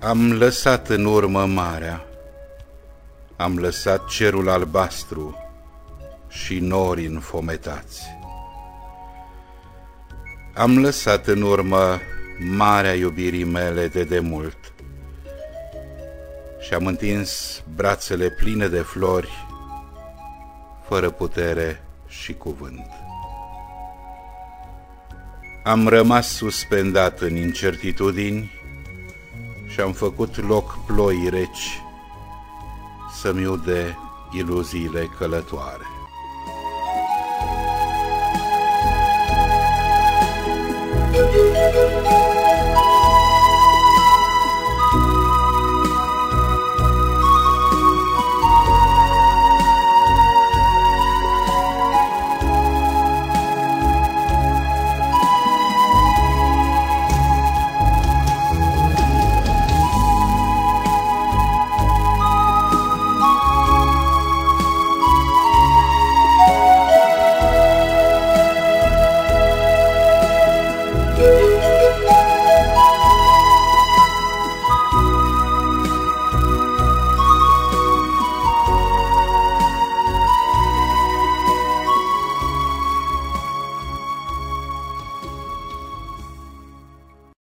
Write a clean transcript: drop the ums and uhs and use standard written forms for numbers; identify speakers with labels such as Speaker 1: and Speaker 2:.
Speaker 1: Am lăsat în urmă marea, am lăsat cerul albastru și nori înfometați. Am lăsat în urmă marea iubirii mele de demult și am întins brațele pline de flori, fără putere și cuvânt. Am rămas suspendat în incertitudini și am făcut loc ploii reci să-mi ude iluziile călătoare.